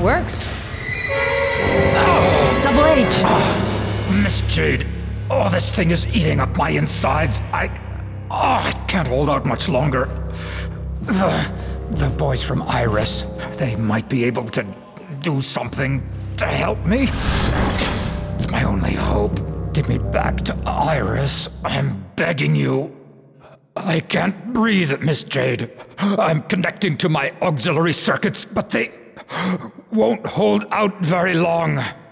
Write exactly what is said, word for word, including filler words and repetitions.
works. Oh, Double H! Oh, Miss Jade, oh, this thing is eating up my insides. I... Oh, I can't hold out much longer. The... the boys from Iris, they might be able to do something to help me. It's my only hope. Get me back to Iris. I'm begging you. I can't breathe, Miss Jade. I'm connecting to my auxiliary circuits, but they won't hold out very long.